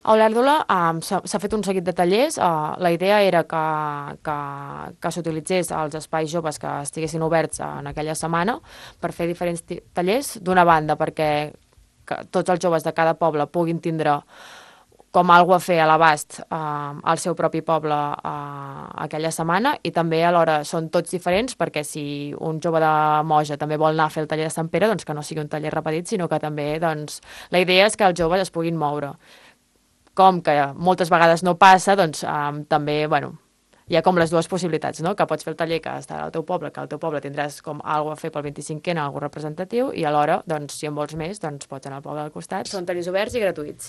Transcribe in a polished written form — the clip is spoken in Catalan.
A Olèrdola s'ha fet un seguit de tallers. La idea era que s'utilitzés els espais joves que estiguessin oberts en aquella setmana per fer diferents tallers. D'una banda, perquè tots els joves de cada poble puguin tindre com algo a fer a l'abast al seu propi poble aquella setmana, i també alhora són tots diferents, perquè si un jove de Moja també vol anar a fer el taller de Sant Pere, doncs que no sigui un taller repetit, sinó que també doncs, la idea és que els joves es puguin moure. Com que moltes vegades no passa, doncs també, bueno, hi ha com les dues possibilitats, no? Que pots fer el taller que estarà al teu poble, que al teu poble tindràs com alguna a fer pel 25è, algo representatiu, i alhora, doncs, si en vols més, doncs pots anar al poble del costat. Són tallers oberts i gratuïts.